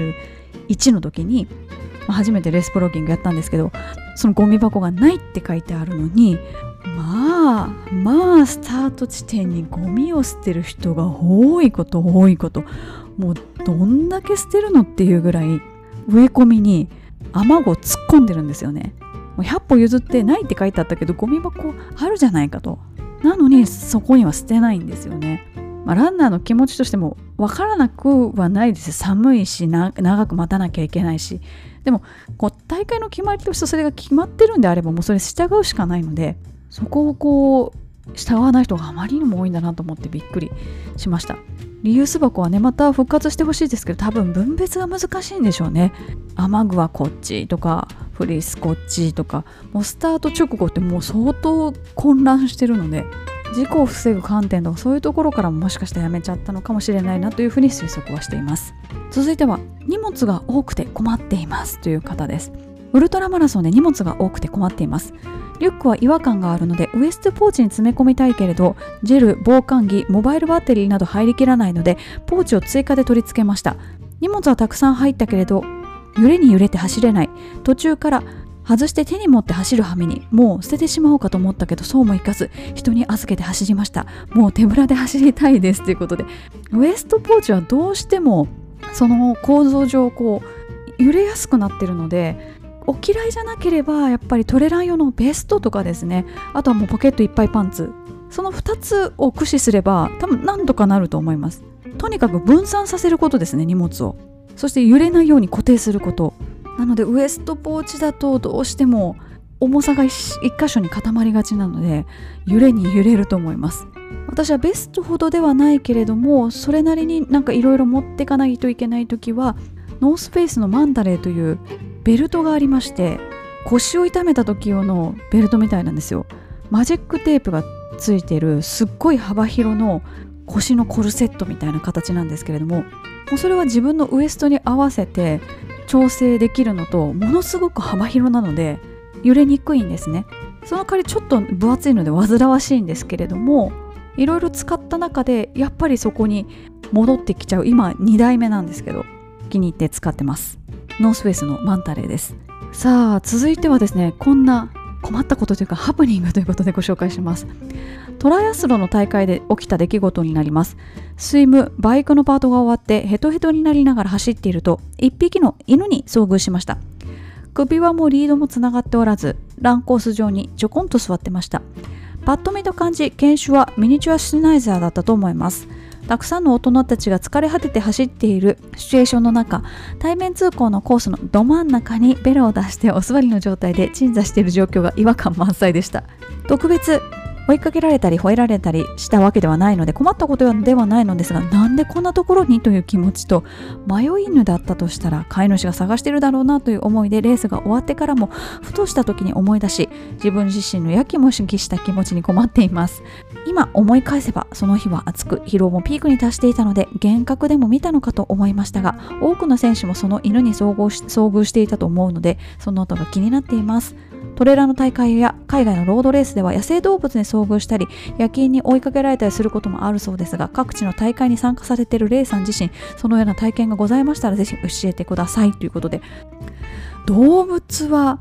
2021の時に、初めてレースプロギングやったんですけどそのゴミ箱がないって書いてあるのにまあスタート地点にゴミを捨てる人が多いこともうどんだけ捨てるのっていうぐらい植え込みに雨具を突っ込んでるんですよね。もう100歩譲ってないって書いてあったけどゴミ箱あるじゃないかと。なのにそこには捨てないんですよね。ランナーの気持ちとしても分からなくはないです。寒いし長く待たなきゃいけないし、でも大会の決まりとしてそれが決まってるんであればもうそれ従うしかないので、そこを従わない人があまりにも多いんだなと思ってびっくりしました。リユース箱はねまた復活してほしいですけど多分分別が難しいんでしょうね。雨具はこっちとかフリースこっちとか、もうスタート直後ってもう相当混乱してるので事故を防ぐ観点とかそういうところからももしかしたらやめちゃったのかもしれないなというふうに推測はしています。続いては荷物が多くて困っていますという方です。ウルトラマラソンで荷物が多くて困っています。リュックは違和感があるのでウエストポーチに詰め込みたいけれどジェル、防寒着、モバイルバッテリーなど入りきらないのでポーチを追加で取り付けました。荷物はたくさん入ったけれど揺れに揺れて走れない。途中から外して手に持って走る羽目にもう捨ててしまおうかと思ったけどそうもいかず人に預けて走りました。もう手ぶらで走りたいですということで、ウエストポーチはどうしてもその構造上揺れやすくなってるのでお嫌いじゃなければやっぱりトレラン用のベストとかですね、あとはもうポケットいっぱいパンツ、その2つを駆使すれば多分なんとかなると思います。とにかく分散させることですね、荷物を。そして揺れないように固定すること。なのでウエストポーチだとどうしても重さが一箇所に固まりがちなので揺れに揺れると思います。私はベストほどではないけれどもそれなりになんかいろいろ持っていかないといけないときはノースフェイスのマンタレーというベルトがありまして、腰を痛めた時用のベルトみたいなんですよ。マジックテープがついているすっごい幅広の腰のコルセットみたいな形なんですけれども、もうそれは自分のウエストに合わせて調整できるのとものすごく幅広なので揺れにくいんですね。その代わりちょっと分厚いので煩わしいんですけれども、いろいろ使った中でやっぱりそこに戻ってきちゃう今2代目なんですけど気に入って使ってます。ノースフェイスのマンタレーです。さあ続いてはですね、こんな困ったことというかハプニングということでご紹介します。トライアスロンの大会で起きた出来事になります。スイム、バイクのパートが終わってヘトヘトになりながら走っていると1匹の犬に遭遇しました。首輪もリードもつながっておらずランコース上にちょこんと座ってました。パッと見た感じ、犬種はミニチュアシュナイザーだったと思います。たくさんの大人たちが疲れ果てて走っているシチュエーションの中、対面通行のコースのど真ん中にベロを出してお座りの状態で鎮座している状況が違和感満載でした。特別追いかけられたり吠えられたりしたわけではないので困ったことではないのですが、なんでこんなところにという気持ちと、迷い犬だったとしたら飼い主が探しているだろうなという思いでレースが終わってからもふとした時に思い出し、自分自身のやきもしした気持ちに困っています。今思い返せばその日は暑く疲労もピークに達していたので幻覚でも見たのかと思いましたが、多くの選手もその犬に遭遇していたと思うのでその音が気になっています。トレーラーの大会や海外のロードレースでは野生動物に遭遇したり野犬に追いかけられたりすることもあるそうですが、各地の大会に参加されているレイさん自身そのような体験がございましたらぜひ教えてくださいということで、動物は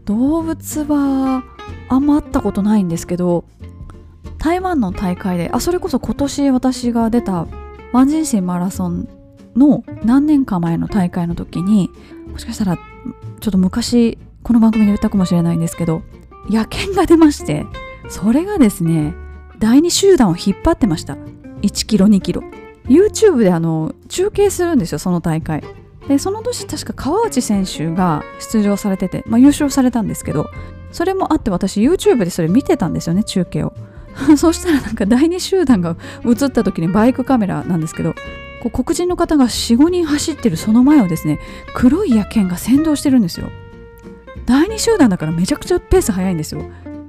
あんま会ったことないんですけど、台湾の大会でそれこそ今年私が出たワンジンシンマラソンの何年か前の大会の時に、もしかしたらちょっと昔この番組で言ったかもしれないんですけど、野犬が出まして、それがですね第2集団を引っ張ってました。1キロ2キロ YouTube で中継するんですよ、その大会で。その年確か川内選手が出場されてて、優勝されたんですけど、それもあって私 YouTube でそれ見てたんですよね、中継をそしたらなんか第2集団が映った時にバイクカメラなんですけど、黒人の方が 4,5 人走ってるその前をですね黒い野犬が先導してるんですよ。第2集団だからめちゃくちゃペース速いんですよ。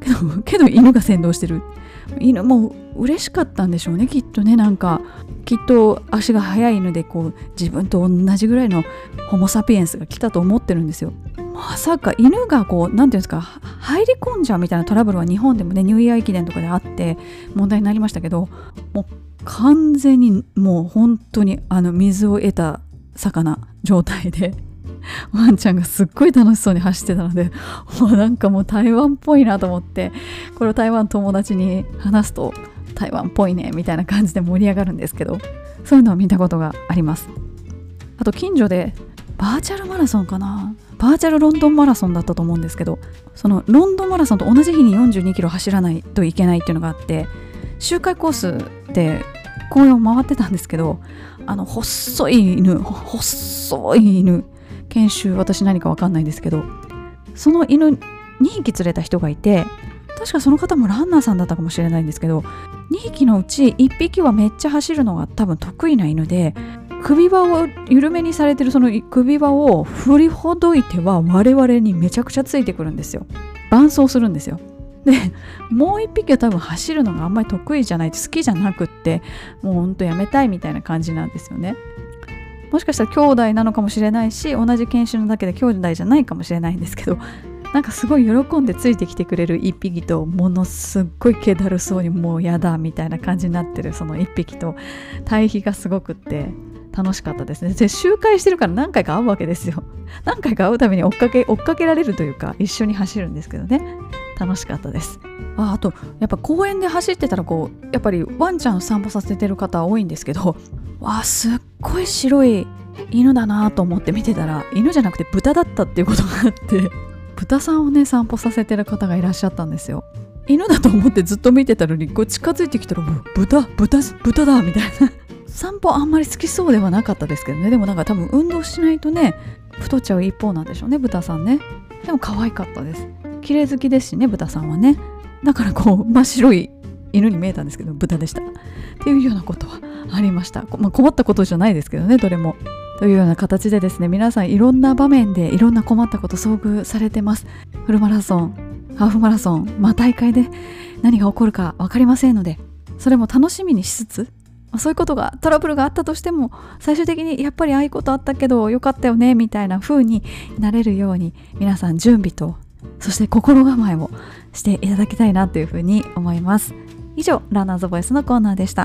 けど犬が先導してる。犬も嬉しかったんでしょうね、きっとね。なんかきっと足が速い犬で自分と同じぐらいのホモサピエンスが来たと思ってるんですよ。まさか犬がなんていうんですか、入り込んじゃうみたいなトラブルは日本でもね、ニューイヤー駅伝とかであって問題になりましたけど、もう完全にもう本当に水を得た魚状態でワンちゃんがすっごい楽しそうに走ってたので、なんかもう台湾っぽいなと思って、これを台湾友達に話すと台湾っぽいねみたいな感じで盛り上がるんですけど、そういうのを見たことがあります。あと近所でバーチャルマラソンかな、バーチャルロンドンマラソンだったと思うんですけど、そのロンドンマラソンと同じ日に42キロ走らないといけないっていうのがあって、周回コースで公園を回ってたんですけど、細い犬研修、私何か分かんないんですけど、その犬2匹連れた人がいて、確かその方もランナーさんだったかもしれないんですけど、2匹のうち1匹はめっちゃ走るのが多分得意な犬で、首輪を緩めにされてるその首輪を振りほどいては我々にめちゃくちゃついてくるんですよ。伴走するんですよ。でもう1匹は多分走るのがあんまり得意じゃない、好きじゃなくって、もうほんとやめたいみたいな感じなんですよね。もしかしたら兄弟なのかもしれないし、同じ犬種のだけで兄弟じゃないかもしれないんですけど、なんかすごい喜んでついてきてくれる1匹と、ものすっごい気だるそうにもうやだみたいな感じになってるその1匹と対比がすごくって楽しかったですね。で周回してるから何回か会うわけですよ。何回か会うために追っかけられるというか、一緒に走るんですけどね、楽しかったです。あとやっぱ公園で走ってたらやっぱりワンちゃん散歩させてる方多いんですけど、すっごい白い犬だなと思って見てたら、犬じゃなくて豚だったっていうことがあって、豚さんをね散歩させてる方がいらっしゃったんですよ。犬だと思ってずっと見てたのに、近づいてきたら豚だみたいな散歩あんまり好きそうではなかったですけどね。でもなんか多分運動しないとね太っちゃう一方なんでしょうね、豚さんね。でも可愛かったです。綺麗好きですしね、豚さんはね。だから真っ白い犬に見えたんですけど、豚でしたっていうようなことはありました。困ったことじゃないですけどね、どれも。というような形でですね、皆さんいろんな場面でいろんな困ったこと遭遇されてます。フルマラソン、ハーフマラソン、大会で何が起こるか分かりませんので、それも楽しみにしつつ、そういうことがトラブルがあったとしても、最終的にやっぱりああいうことあったけどよかったよねみたいな風になれるように、皆さん準備とそして心構えをしていただきたいなというふうに思います。以上、ランナーズボイスのコーナーでした。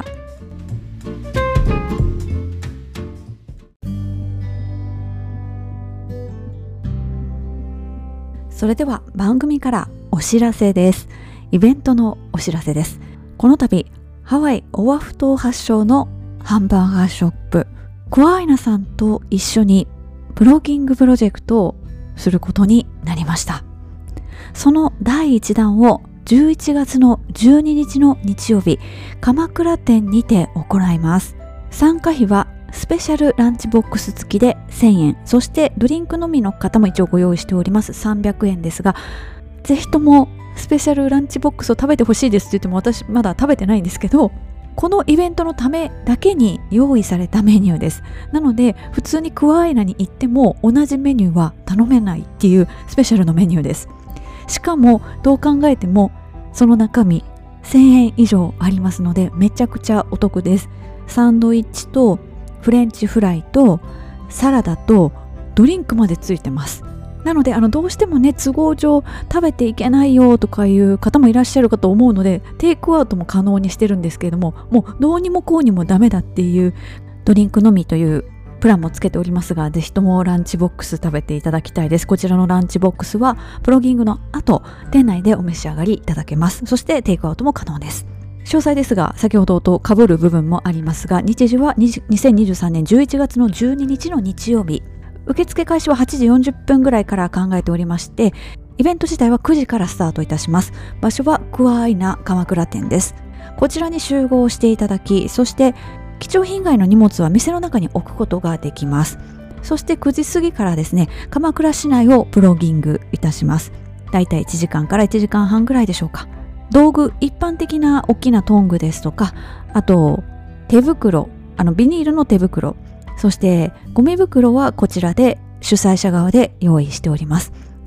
それでは番組からお知らせです。イベントのお知らせです。この度ハワイオアフ島発祥のハンバーガーショップクワアイナさんと一緒にブロギングプロジェクトをすることになりました。その第1弾を11月の12日の日曜日、鎌倉店にて行います。参加費はスペシャルランチボックス付きで1000円、そしてドリンクのみの方も一応ご用意しております300円ですが、ぜひともスペシャルランチボックスを食べてほしいですって言っても、私まだ食べてないんですけど、このイベントのためだけに用意されたメニューです。なので普通にクワアイナに行っても同じメニューは頼めないっていうスペシャルのメニューです。しかもどう考えてもその中身1000円以上ありますので、めちゃくちゃお得です。サンドイッチとフレンチフライとサラダとドリンクまでついてます。なのでどうしてもね都合上食べていけないよとかいう方もいらっしゃるかと思うので、テイクアウトも可能にしてるんですけれども、もうどうにもこうにもダメだっていうドリンクのみというプランもつけておりますが、ぜひともランチボックス食べていただきたいです。こちらのランチボックスはプロギングの後店内でお召し上がりいただけます。そしてテイクアウトも可能です。詳細ですが先ほどと被る部分もありますが、日時は2023年11月の12日の日曜日、受付開始は8時40分ぐらいから考えておりまして、イベント自体は9時からスタートいたします。場所はクワアイナ鎌倉店です。こちらに集合していただき、そして貴重品外の荷物は店の中に置くことができます。そして9時過ぎからですね、鎌倉市内をプロギングいたします。だいたい1時間から1時間半ぐらいでしょうか。道具、一般的な大きなトングですとか、あと手袋、ビニールの手袋、そしてゴミ袋はこちらで主催者側で用意しております。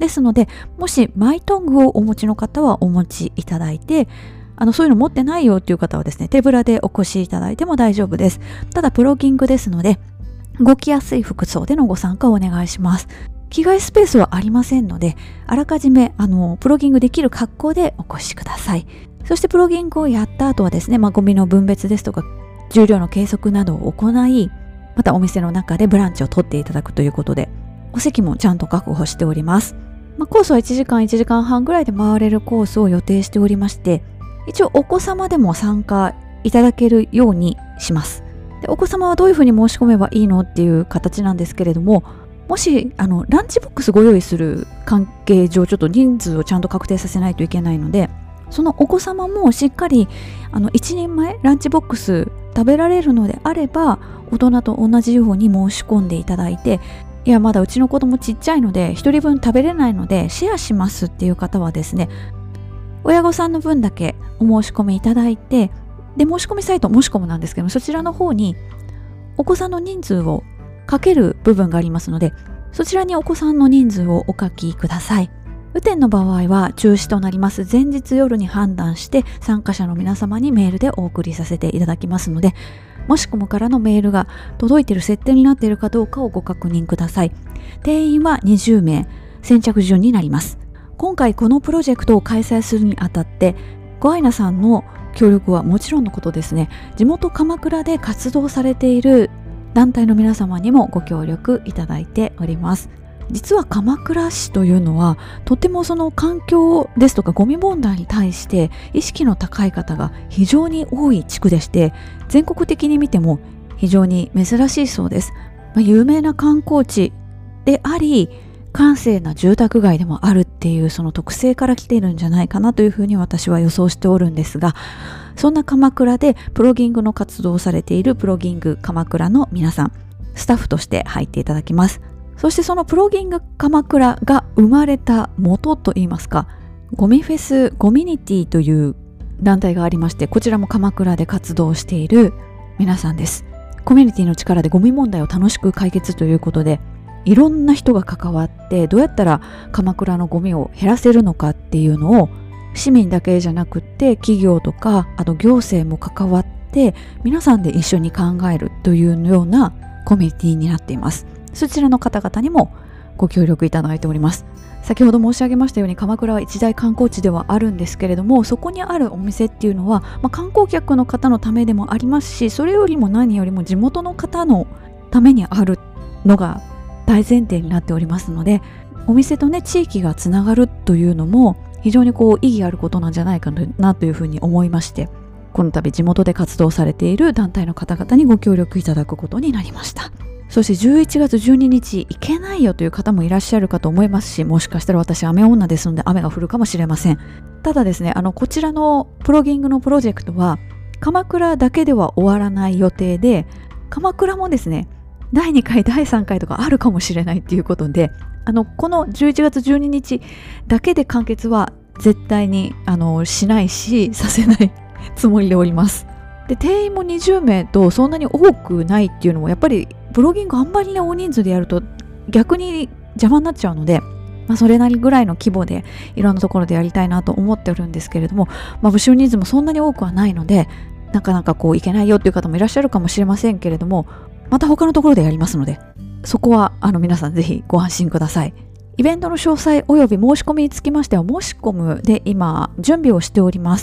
ですので、もしマイトングをお持ちの方はお持ちいただいて、そういうの持ってないよっていう方はですね、手ぶらでお越しいただいても大丈夫です。ただプロギングですので、動きやすい服装でのご参加をお願いします。着替えスペースはありませんので、あらかじめプロギングできる格好でお越しください。そしてプロギングをやった後はですね、ゴミの分別ですとか重量の計測などを行い、またお店の中でブランチを取っていただくということで、お席もちゃんと確保しております。コースは1時間1時間半ぐらいで回れるコースを予定しておりまして、一応お子様でも参加いただけるようにします。で、お子様はどういうふうに申し込めばいいのっていう形なんですけれども、もしランチボックスご用意する関係上、ちょっと人数をちゃんと確定させないといけないので、そのお子様もしっかり1人前ランチボックス食べられるのであれば、大人と同じように申し込んでいただいて、いやまだうちの子供ちっちゃいので1人分食べれないのでシェアしますっていう方はですね、親御さんの分だけお申し込みいただいて、で申し込みサイト申し込むなんですけども、そちらの方にお子さんの人数を書ける部分がありますので、そちらにお子さんの人数をお書きください。雨天の場合は中止となります。前日夜に判断して参加者の皆様にメールでお送りさせていただきますので、もしこもからのメールが届いている設定になっているかどうかをご確認ください。定員は20名、先着順になります。今回このプロジェクトを開催するにあたって、ごあいなさんの協力はもちろんのことですね、地元鎌倉で活動されている団体の皆様にもご協力いただいております。実は鎌倉市というのはとてもその環境ですとかゴミ問題に対して意識の高い方が非常に多い地区でして、全国的に見ても非常に珍しいそうです。有名な観光地であり閑静な住宅街でもあるっていう、その特性から来ているんじゃないかなというふうに私は予想しておるんですが、そんな鎌倉でプロギングの活動をされているプロギング鎌倉の皆さん、スタッフとして入っていただきます。そしてそのプロギング鎌倉が生まれた元といいますか、ゴミフェスゴミニティという団体がありまして、こちらも鎌倉で活動している皆さんです。コミュニティの力でゴミ問題を楽しく解決ということで、いろんな人が関わってどうやったら鎌倉のゴミを減らせるのかっていうのを、市民だけじゃなくって企業とかあと行政も関わって皆さんで一緒に考えるというようなコミュニティになっています。そちらの方々にもご協力いただいております。先ほど申し上げましたように、鎌倉は一大観光地ではあるんですけれども、そこにあるお店っていうのは、観光客の方のためでもありますし、それよりも何よりも地元の方のためにあるのが大前提になっておりますので、お店とね地域がつながるというのも非常に意義あることなんじゃないかなというふうに思いまして、この度地元で活動されている団体の方々にご協力いただくことになりました。そして11月12日行けないよという方もいらっしゃるかと思いますし、もしかしたら私雨女ですので雨が降るかもしれません。ただですね、こちらのプロギングのプロジェクトは鎌倉だけでは終わらない予定で、鎌倉もですね第2回第3回とかあるかもしれないっていうことで、この11月12日だけで完結は絶対にしないしさせないつもりでおります。で、定員も20名とそんなに多くないっていうのも、やっぱりプロギングあんまりね大人数でやると逆に邪魔になっちゃうので、それなりぐらいの規模でいろんなところでやりたいなと思ってるんですけれども、募集人数もそんなに多くはないので、なかなか行けないよっていう方もいらっしゃるかもしれませんけれども、また他のところでやりますので、そこは皆さんぜひご安心ください。イベントの詳細および申し込みにつきましては、申し込むで今準備をしております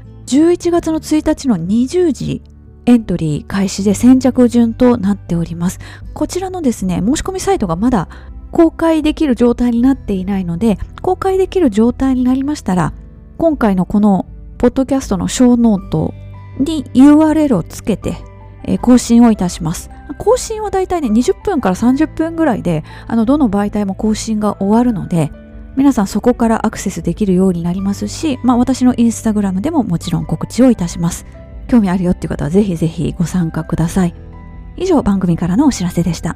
。11月の1日の20時エントリー開始で先着順となっております。こちらのですね申し込みサイトがまだ公開できる状態になっていないので、公開できる状態になりましたら、今回のこのポッドキャストの小ノートに URL をつけて更新をいたします。更新はだいたいね20分から30分ぐらいでどの媒体も更新が終わるので、皆さんそこからアクセスできるようになりますし、私のインスタグラムでももちろん告知をいたします。興味あるよっていう方はぜひぜひご参加ください。以上、番組からのお知らせでした。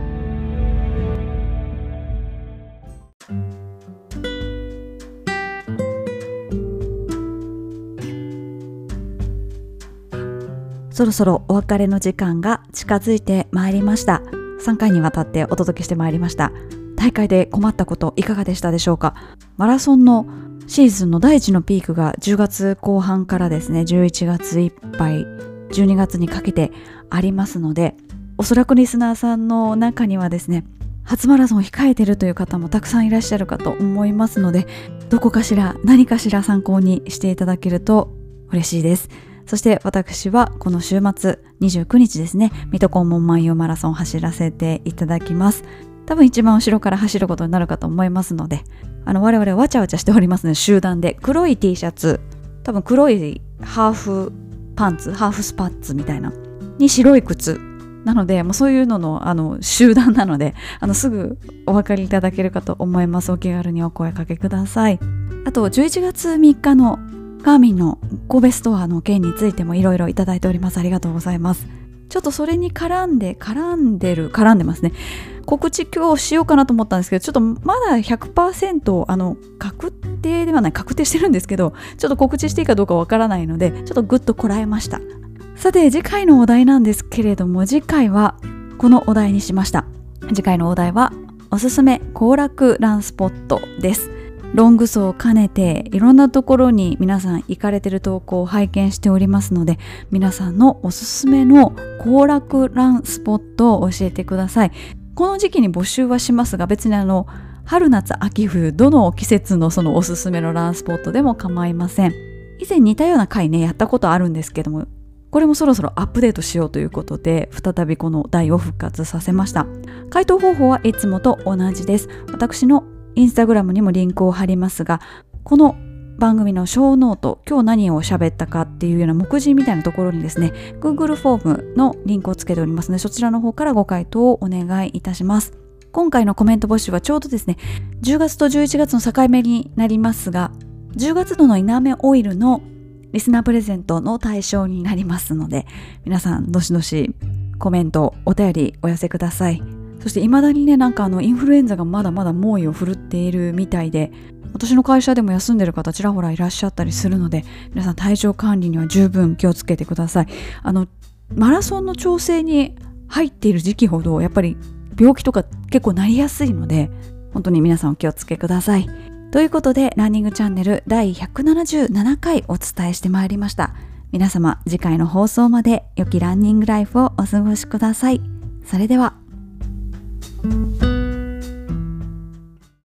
そろそろお別れの時間が近づいてまいりました。3回にわたってお届けしてまいりました。 大会で困ったこといかがでしたでしょうか。マラソンのシーズンの第一のピークが10月後半からですね、11月いっぱい、12月にかけてありますので、おそらくリスナーさんの中にはですね、初マラソンを控えているという方もたくさんいらっしゃるかと思いますので、どこかしら何かしら参考にしていただけると嬉しいです。そして私はこの週末29日ですね、水戸黄門万葉マラソンを走らせていただきます。多分一番後ろから走ることになるかと思いますので、我々わちゃわちゃしておりますので、集団で黒い T シャツ、多分黒いハーフパンツ、ハーフスパッツみたいなに白い靴なので、もうそういうのの集団なので、すぐお分かりいただけるかと思います。お気軽にお声かけください。あと11月3日のガーミンの神戸ストアの件についてもいろいろいただいております。ありがとうございます。ちょっとそれに絡んでますね。告知今日しようかなと思ったんですけど、ちょっとまだ 100% 確定ではない、確定してるんですけど、ちょっと告知していいかどうかわからないので、ちょっとグッとこらえました。さて次回のお題なんですけれども、次回はこのお題にしました。次回のお題はおすすめ行楽ランスポットです。ロング走を兼ねていろんなところに皆さん行かれている投稿を拝見しておりますので、皆さんのおすすめの行楽ランスポットを教えてください。この時期に募集はしますが、別に春夏秋冬どの季節のそのおすすめのランスポットでも構いません。以前似たような回ねやったことあるんですけども、これもそろそろアップデートしようということで、再びこの題を復活させました。回答方法はいつもと同じです。私のインスタグラムにもリンクを貼りますが、この番組の小ノート、今日何を喋ったかっていうような目次みたいなところにですね、Google フォームのリンクをつけておりますので、そちらの方からご回答をお願いいたします。今回のコメント募集はちょうどですね、10月と11月の境目になりますが、10月度のイナメオイルのリスナープレゼントの対象になりますので、皆さんどしどしコメント、お便りお寄せください。そして未だにね、インフルエンザがまだまだ猛威を振るっているみたいで、私の会社でも休んでる方ちらほらいらっしゃったりするので、皆さん体調管理には十分気をつけてください。マラソンの調整に入っている時期ほどやっぱり病気とか結構なりやすいので、本当に皆さんお気をつけください。ということで、ランニングチャンネル第177回お伝えしてまいりました。皆様次回の放送まで良きランニングライフをお過ごしください。それでは。